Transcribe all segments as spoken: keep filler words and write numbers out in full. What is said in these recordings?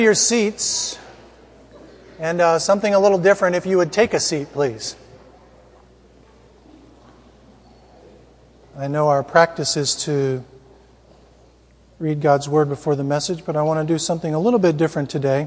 Your seats, and uh, something a little different, if you would take a seat, please. I know our practice is to read God's Word before the message, but I want to do something a little bit different today.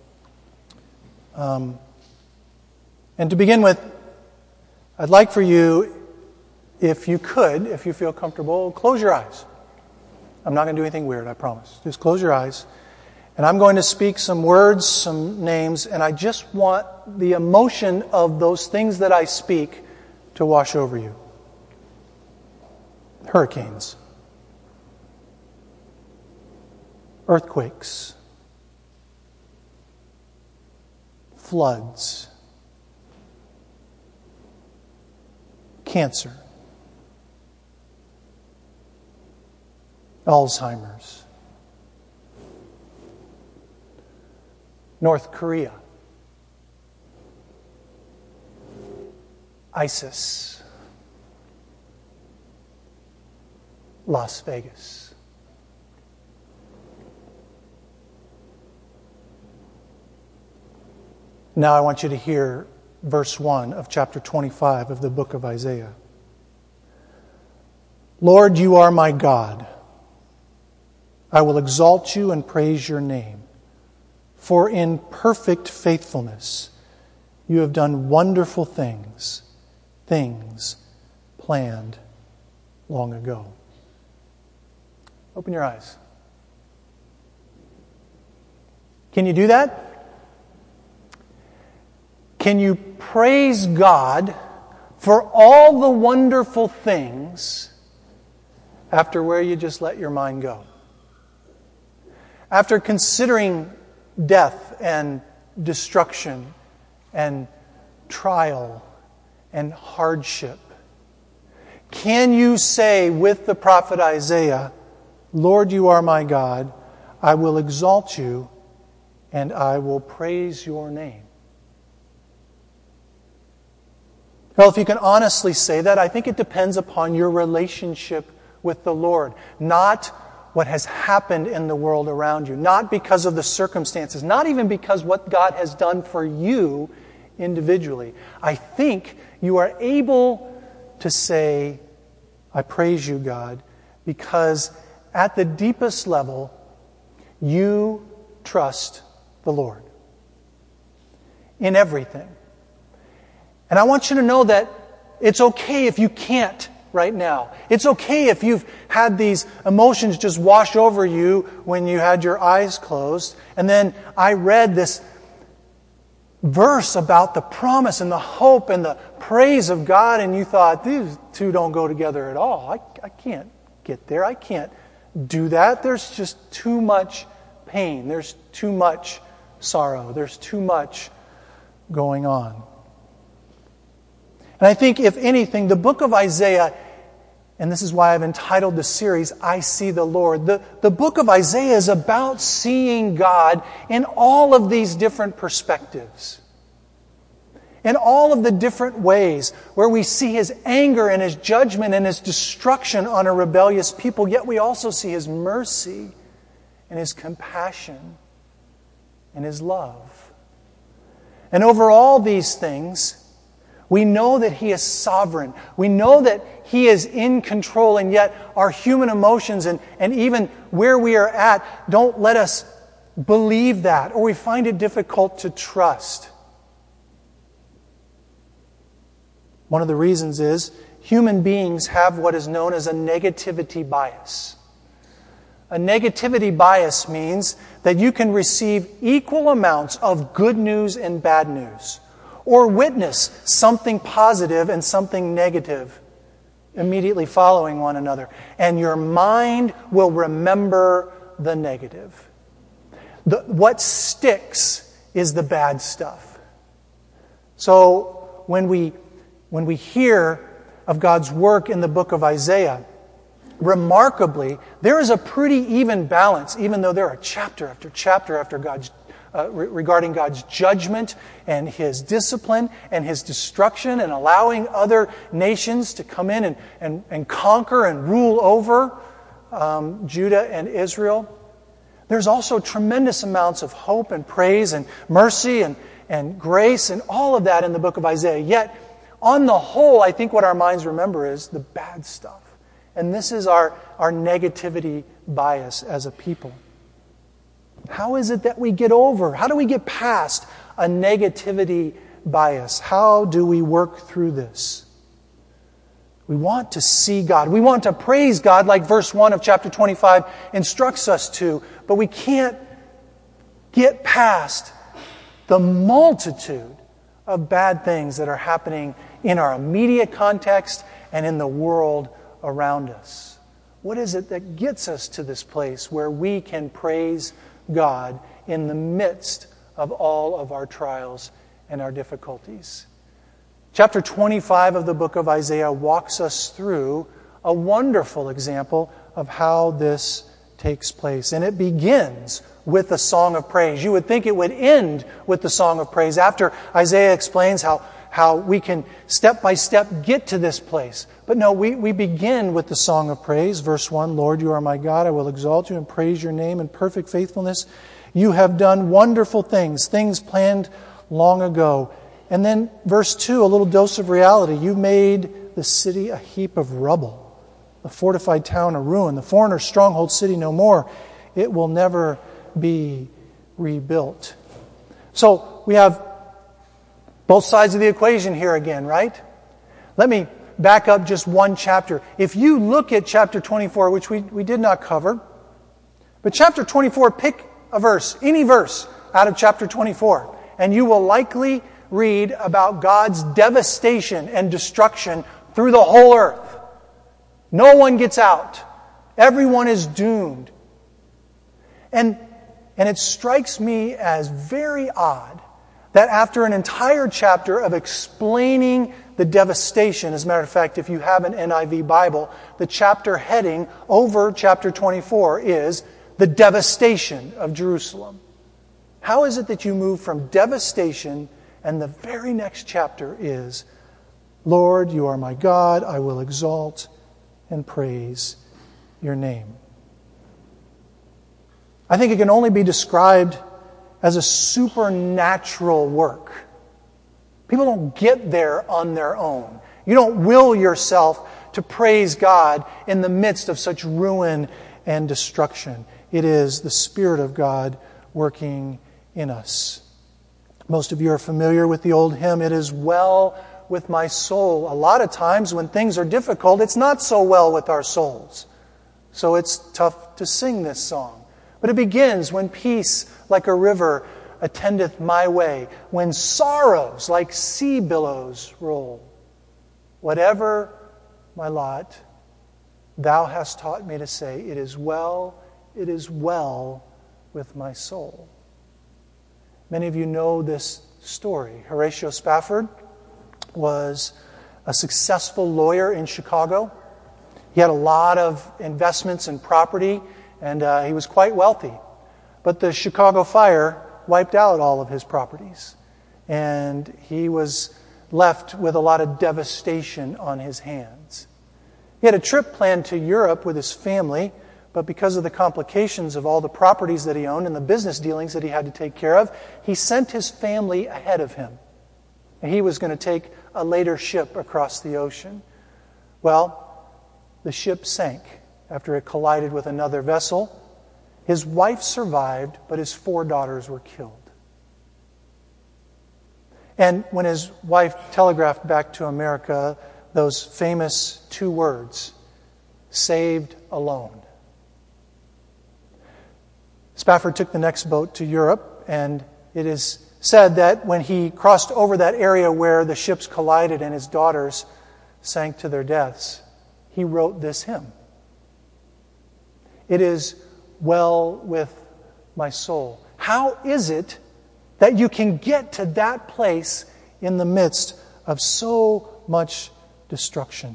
Um, and to begin with, I'd like for you, if you could, if you feel comfortable, close your eyes. I'm not going to do anything weird, I promise. Just close your eyes. And I'm going to speak some words, some names, and I just want the emotion of those things that I speak to wash over you. Hurricanes. Earthquakes. Floods. Cancer. Alzheimer's. North Korea, ISIS, Las Vegas. Now I want you to hear verse one of chapter twenty-five of the book of Isaiah. Lord, you are my God. I will exalt you and praise your name. For in perfect faithfulness you have done wonderful things, things planned long ago. Open your eyes. Can you do that? Can you praise God for all the wonderful things after where you just let your mind go? After considering death and destruction and trial and hardship, can you say with the prophet Isaiah, Lord, you are my God, I will exalt you and I will praise your name? Well, if you can honestly say that, I think it depends upon your relationship with the Lord, not what has happened in the world around you. Not because of the circumstances. Not even because what God has done for you individually. I think you are able to say, I praise you, God, because at the deepest level, you trust the Lord in everything. And I want you to know that it's okay if you can't right now. It's okay if you've had these emotions just wash over you when you had your eyes closed. And then I read this verse about the promise and the hope and the praise of God, and you thought, these two don't go together at all. I, I can't get there. I can't do that. There's just too much pain. There's too much sorrow. There's too much going on. And I think, if anything, the book of Isaiah, and this is why I've entitled the series, I See the Lord. The, the book of Isaiah is about seeing God in all of these different perspectives. In all of the different ways where we see His anger and His judgment and His destruction on a rebellious people, yet we also see His mercy and His compassion and His love. And over all these things, we know that He is sovereign. We know that He is in control, and yet our human emotions and, and even where we are at don't let us believe that, or we find it difficult to trust. One of the reasons is human beings have what is known as a negativity bias. A negativity bias means that you can receive equal amounts of good news and bad news, or witness something positive and something negative immediately following one another. And your mind will remember the negative. The, what sticks is the bad stuff. So when we, when we hear of God's work in the book of Isaiah, remarkably, there is a pretty even balance, even though there are chapter after chapter after God's Uh, re- regarding God's judgment and His discipline and His destruction and allowing other nations to come in and, and, and conquer and rule over um, Judah and Israel. there's also tremendous amounts of hope and praise and mercy and, and grace and all of that in the book of Isaiah. Yet, on the whole, I think what our minds remember is the bad stuff. And this is our, our negativity bias as a people. How is it that we get over? How do we get past a negativity bias? How do we work through this? We want to see God. We want to praise God like verse one of chapter twenty-five instructs us to. But we can't get past the multitude of bad things that are happening in our immediate context and in the world around us. What is it that gets us to this place where we can praise God in the midst of all of our trials and our difficulties? Chapter twenty-five of the book of Isaiah walks us through a wonderful example of how this takes place. And it begins with a song of praise. You would think it would end with the song of praise after Isaiah explains how, how we can step by step get to this place. But no, we, we begin with the song of praise. Verse one, Lord, you are my God. I will exalt you and praise your name in perfect faithfulness. You have done wonderful things, things planned long ago. And then verse two, a little dose of reality. You made the city a heap of rubble, the fortified town a ruin, the foreigner's stronghold city no more. It will never be rebuilt. So we have both sides of the equation here again, right? Let me back up just one chapter. If you look at chapter twenty-four, which we, we did not cover, but chapter twenty-four, pick a verse, any verse out of chapter twenty-four, and you will likely read about God's devastation and destruction through the whole earth. No one gets out. Everyone is doomed. And, and it strikes me as very odd that after an entire chapter of explaining the devastation, as a matter of fact, if you have an N I V Bible, the chapter heading over chapter twenty-four is the devastation of Jerusalem. How is it that you move from devastation and the very next chapter is, Lord, you are my God, I will exalt and praise your name. I think it can only be described as a supernatural work. People don't get there on their own. You don't will yourself to praise God in the midst of such ruin and destruction. It is the Spirit of God working in us. Most of you are familiar with the old hymn, It Is Well With My Soul. A lot of times when things are difficult, it's not so well with our souls. So it's tough to sing this song. But it begins, when peace like a river attendeth my way, when sorrows like sea billows roll. Whatever my lot, thou hast taught me to say, it is well, it is well with my soul. Many of you know this story. Horatio Spafford was a successful lawyer in Chicago. He had a lot of investments in property, and uh, he was quite wealthy. But the Chicago fire wiped out all of his properties, and he was left with a lot of devastation on his hands. He had a trip planned to Europe with his family, but because of the complications of all the properties that he owned and the business dealings that he had to take care of, he sent his family ahead of him. And he was going to take a later ship across the ocean. Well, the ship sank after it collided with another vessel. His wife survived, but his four daughters were killed. And when his wife telegraphed back to America those famous two words, saved alone. Spafford took the next boat to Europe, and it is said that when he crossed over that area where the ships collided and his daughters sank to their deaths, he wrote this hymn. It is well with my soul. How is it that you can get to that place in the midst of so much destruction?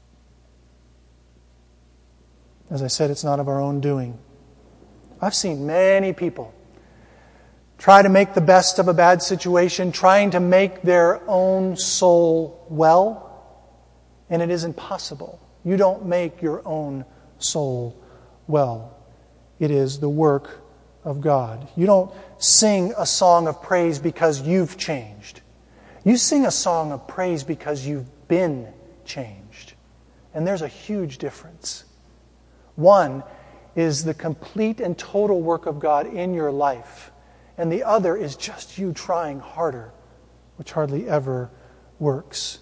As I said, it's not of our own doing. I've seen many people try to make the best of a bad situation, trying to make their own soul well, and it is impossible. You don't make your own soul well. It is the work of God. You don't sing a song of praise because you've changed. You sing a song of praise because you've been changed. And there's a huge difference. One is the complete and total work of God in your life. And the other is just you trying harder, which hardly ever works.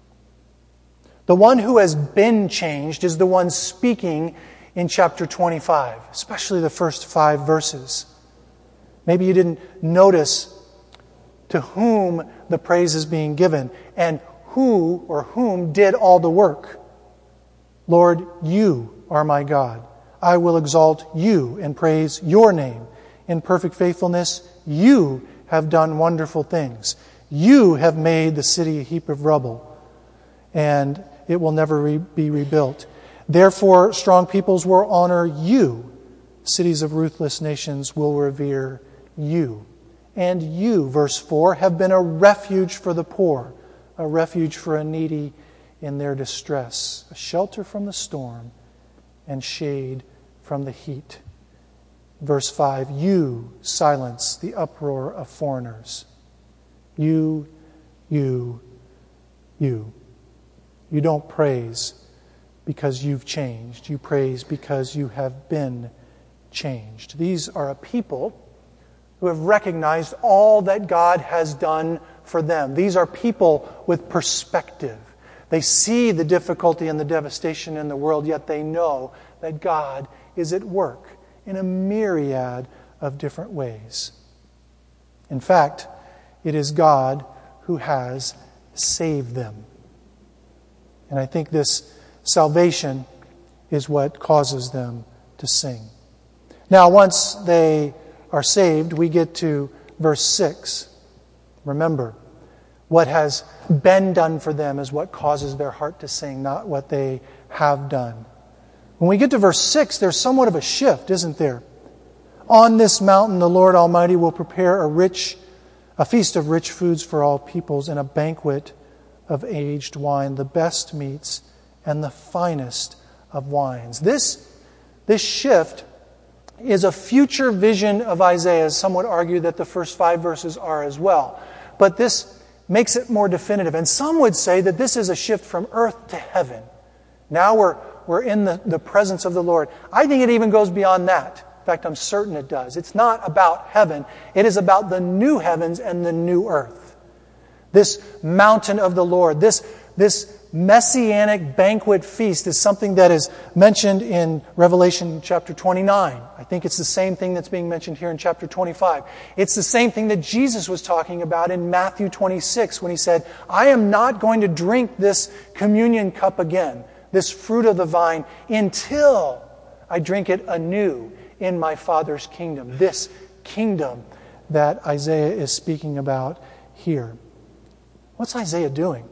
The one who has been changed is the one speaking in chapter twenty-five, especially the first five verses. Maybe you didn't notice to whom the praise is being given and who or whom did all the work. Lord, you are my God. I will exalt you and praise your name. In perfect faithfulness, you have done wonderful things. You have made the city a heap of rubble, and it will never re- be rebuilt. Therefore, strong peoples will honor you. Cities of ruthless nations will revere you. And you, verse four, have been a refuge for the poor, a refuge for a needy in their distress, a shelter from the storm and shade from the heat. Verse five, you silence the uproar of foreigners. You, you, you. You don't praise because you've changed. You praise because you have been changed. These are a people who have recognized all that God has done for them. These are people with perspective. They see the difficulty and the devastation in the world, yet they know that God is at work in a myriad of different ways. In fact, it is God who has saved them. And I think this salvation is what causes them to sing. Now, once they are saved, we get to verse six. Remember, what has been done for them is what causes their heart to sing, not what they have done. When we get to verse six, there's somewhat of a shift, isn't there? On this mountain, the Lord Almighty will prepare a rich, a feast of rich foods for all peoples and a banquet of aged wine, the best meats and the finest of wines. This, this shift is a future vision of Isaiah. Some would argue that the first five verses are as well. But this makes it more definitive. And some would say that this is a shift from earth to heaven. Now we're, we're in the, the presence of the Lord. I think it even goes beyond that. In fact, I'm certain it does. It's not about heaven. It is about the new heavens and the new earth. This mountain of the Lord, this, this messianic banquet feast is something that is mentioned in Revelation chapter twenty-nine. I think it's the same thing that's being mentioned here in chapter twenty-five. It's the same thing that Jesus was talking about in Matthew twenty-six when he said, I am not going to drink this communion cup again, this fruit of the vine, until I drink it anew in my Father's kingdom. This kingdom that Isaiah is speaking about here. What's Isaiah doing?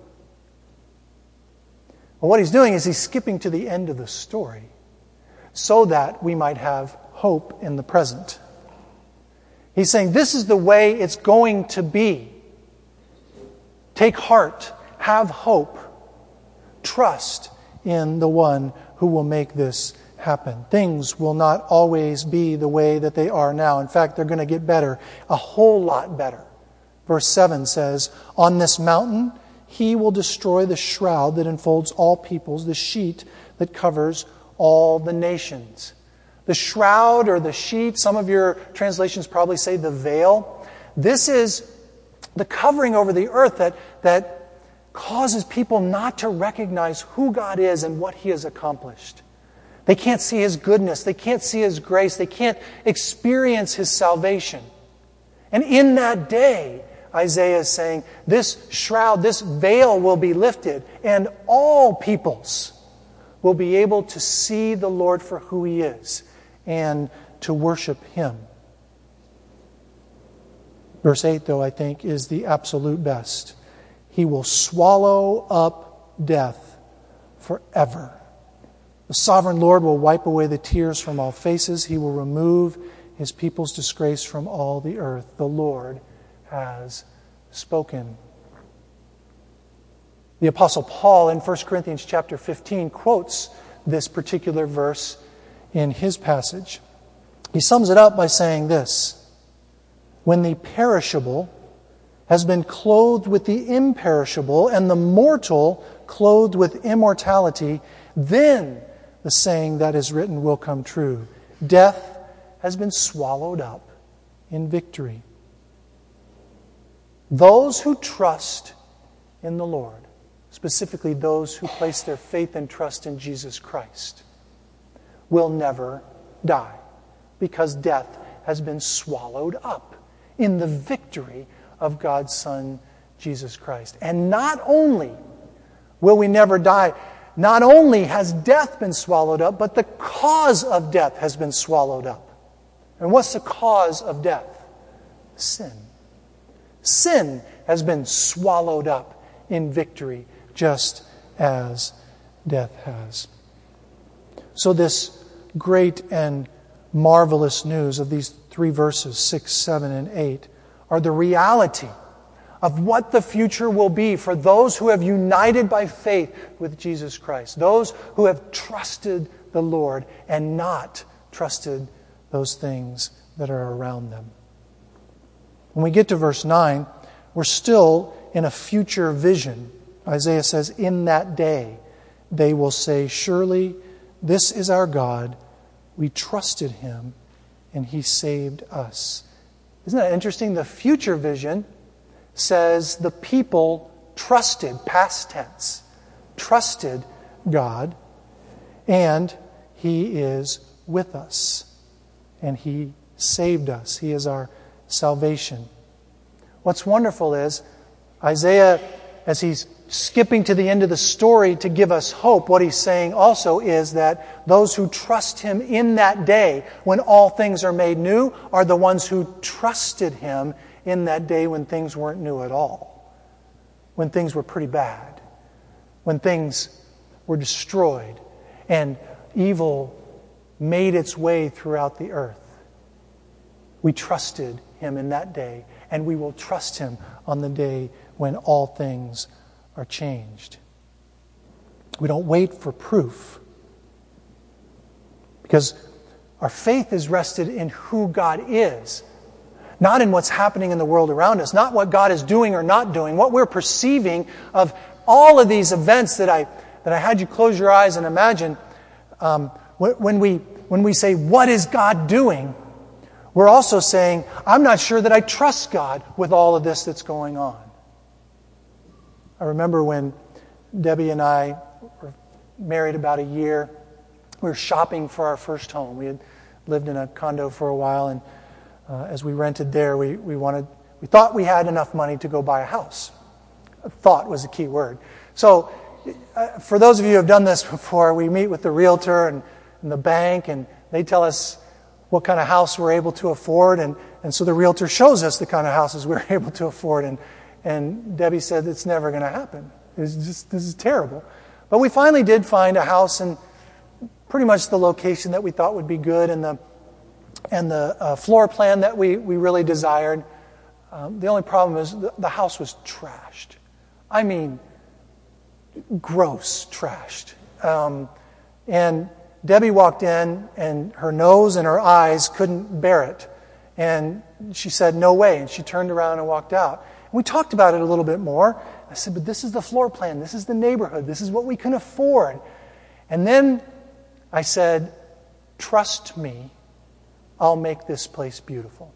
Well, what he's doing is he's skipping to the end of the story so that we might have hope in the present. He's saying this is the way it's going to be. Take heart, have hope, trust in the one who will make this happen. Things will not always be the way that they are now. In fact, they're going to get better, a whole lot better. Verse seven says, on this mountain he will destroy the shroud that enfolds all peoples, the sheet that covers all the nations. The shroud or the sheet, some of your translations probably say the veil. This is the covering over the earth that, that causes people not to recognize who God is and what He has accomplished. They can't see His goodness. They can't see His grace. They can't experience His salvation. And in that day, Isaiah is saying, this shroud, this veil will be lifted, and all peoples will be able to see the Lord for who He is and to worship Him. Verse eight, though, I think, is the absolute best. He will swallow up death forever. The sovereign Lord will wipe away the tears from all faces. He will remove His people's disgrace from all the earth. The Lord has spoken. The Apostle Paul in First Corinthians chapter fifteen quotes this particular verse in his passage. He sums it up by saying this: when the perishable has been clothed with the imperishable, and the mortal clothed with immortality, then the saying that is written will come true. Death has been swallowed up in victory. Those who trust in the Lord, specifically those who place their faith and trust in Jesus Christ, will never die, because death has been swallowed up in the victory of God's Son, Jesus Christ. And not only will we never die, not only has death been swallowed up, but the cause of death has been swallowed up. And what's the cause of death? Sin. Sin has been swallowed up in victory, just as death has. So this great and marvelous news of these three verses, six, seven, and eight, are the reality of what the future will be for those who have united by faith with Jesus Christ, those who have trusted the Lord and not trusted those things that are around them. When we get to verse nine, we're still in a future vision. Isaiah says, in that day they will say, surely this is our God. We trusted Him and He saved us. Isn't that interesting? The future vision says the people trusted, past tense, trusted God, and He is with us, and He saved us. He is our salvation. What's wonderful is Isaiah, as he's skipping to the end of the story to give us hope, what he's saying also is that those who trust Him in that day, when all things are made new, are the ones who trusted Him in that day when things weren't new at all, when things were pretty bad, when things were destroyed and evil made its way throughout the earth. We trusted Him in that day, and we will trust Him on the day when all things are changed. We don't wait for proof, because our faith is rested in who God is, not in what's happening in the world around us, not what God is doing or not doing, what we're perceiving of all of these events that I that I had you close your eyes and imagine. Um, when we when we say, what is God doing? We're also saying, I'm not sure that I trust God with all of this that's going on. I remember when Debbie and I were married about a year, we were shopping for our first home. We had lived in a condo for a while, and uh, as we rented there, we, we wanted we thought we had enough money to go buy a house. Thought was a key word. So uh, for those of you who have done this before, we meet with the realtor and, and the bank, and they tell us what kind of house we're able to afford, and, and so the realtor shows us the kind of houses we're able to afford, and And Debbie said, it's never going to happen. It's just, this is terrible. But we finally did find a house in pretty much the location that we thought would be good, and the and the uh, floor plan that we, we really desired. Um, the only problem is the, the house was trashed. I mean, gross trashed. Um, and Debbie walked in, and her nose and her eyes couldn't bear it. And she said, no way. And she turned around and walked out. We talked about it a little bit more. I said, but this is the floor plan. This is the neighborhood. This is what we can afford. And then I said, trust me, I'll make this place beautiful.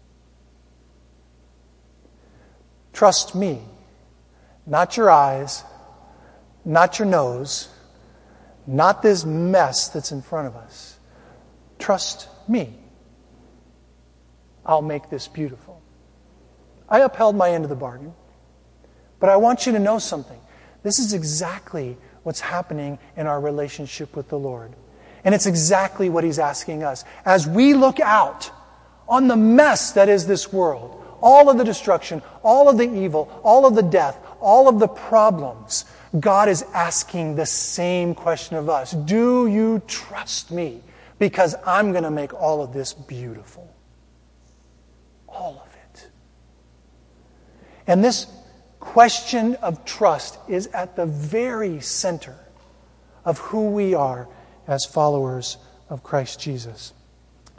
Trust me, not your eyes, not your nose, not this mess that's in front of us. Trust me, I'll make this beautiful. I upheld my end of the bargain. But I want you to know something. This is exactly what's happening in our relationship with the Lord. And it's exactly what He's asking us. As we look out on the mess that is this world, all of the destruction, all of the evil, all of the death, all of the problems, God is asking the same question of us. Do you trust me? Because I'm going to make all of this beautiful. All of it. And this question of trust is at the very center of who we are as followers of Christ Jesus.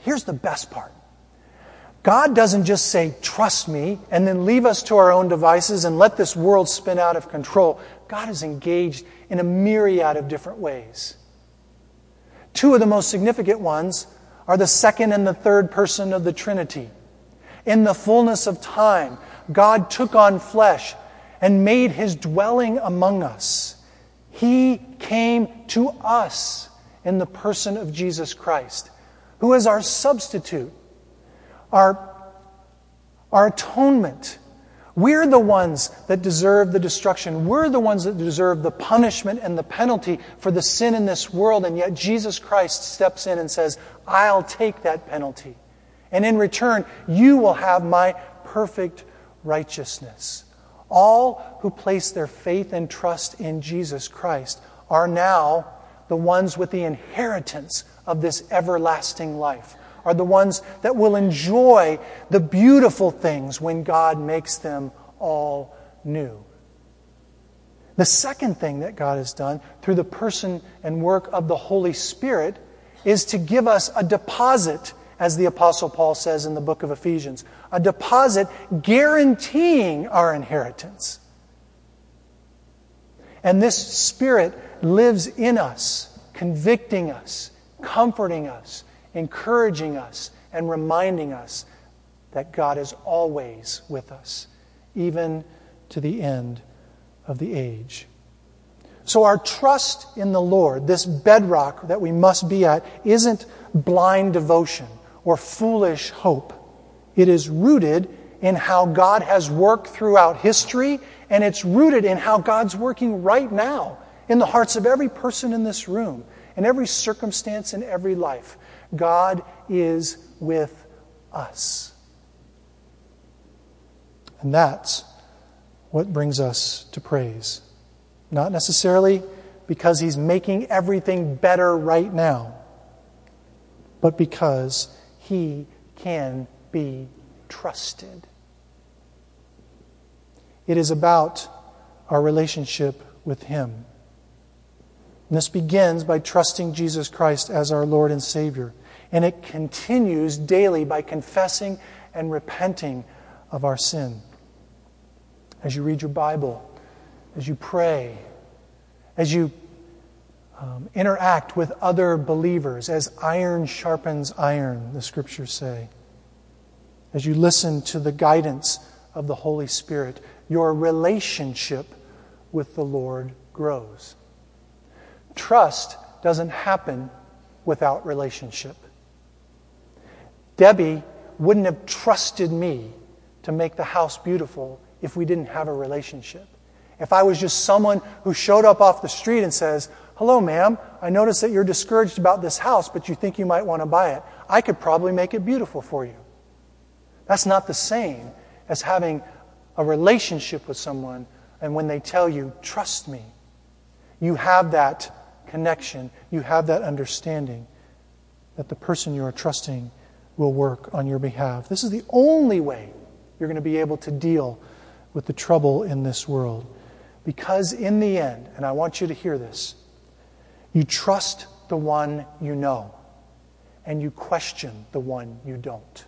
here's the best part. God doesn't just say, trust me, and then leave us to our own devices and let this world spin out of control. God is engaged in a myriad of different ways. Two of the most significant ones are the second and the third person of the Trinity. In the fullness of time, God took on flesh and made His dwelling among us. He came to us in the person of Jesus Christ, who is our substitute, our, our atonement. We're the ones that deserve the destruction. We're the ones that deserve the punishment and the penalty for the sin in this world, and yet Jesus Christ steps in and says, I'll take that penalty. And in return, you will have my perfect righteousness. All who place their faith and trust in Jesus Christ are now the ones with the inheritance of this everlasting life, are the ones that will enjoy the beautiful things when God makes them all new. The second thing that God has done through the person and work of the Holy Spirit is to give us a deposit, as the Apostle Paul says in the book of Ephesians, a deposit guaranteeing our inheritance. And this Spirit lives in us, convicting us, comforting us, encouraging us, and reminding us that God is always with us, even to the end of the age. So our trust in the Lord, this bedrock that we must be at, isn't blind devotion or foolish hope. It is rooted in how God has worked throughout history, and it's rooted in how God's working right now in the hearts of every person in this room, in every circumstance, in every life. God is with us. And that's what brings us to praise. Not necessarily because He's making everything better right now, but because He can be trusted. It is about our relationship with Him. And this begins by trusting Jesus Christ as our Lord and Savior. And it continues daily by confessing and repenting of our sin. As you read your Bible, as you pray, as you um, interact with other believers, as iron sharpens iron, the Scriptures say. As you listen to the guidance of the Holy Spirit, your relationship with the Lord grows. Trust doesn't happen without relationship. Debbie wouldn't have trusted me to make the house beautiful if we didn't have a relationship. If I was just someone who showed up off the street and says, hello, ma'am, I noticed that you're discouraged about this house, but you think you might want to buy it. I could probably make it beautiful for you. That's not the same as having a relationship with someone, and when they tell you, trust me, you have that connection, you have that understanding that the person you are trusting will work on your behalf. This is the only way you're going to be able to deal with the trouble in this world. Because in the end, and I want you to hear this, you trust the one you know, and you question the one you don't.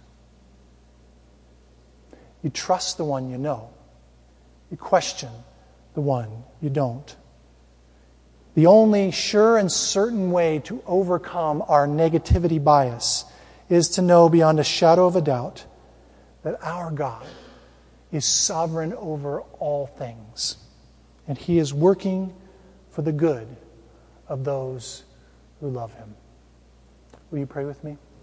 You trust the one you know. You question the one you don't. The only sure and certain way to overcome our negativity bias is to know beyond a shadow of a doubt that our God is sovereign over all things, and He is working for the good of those who love Him. Will you pray with me?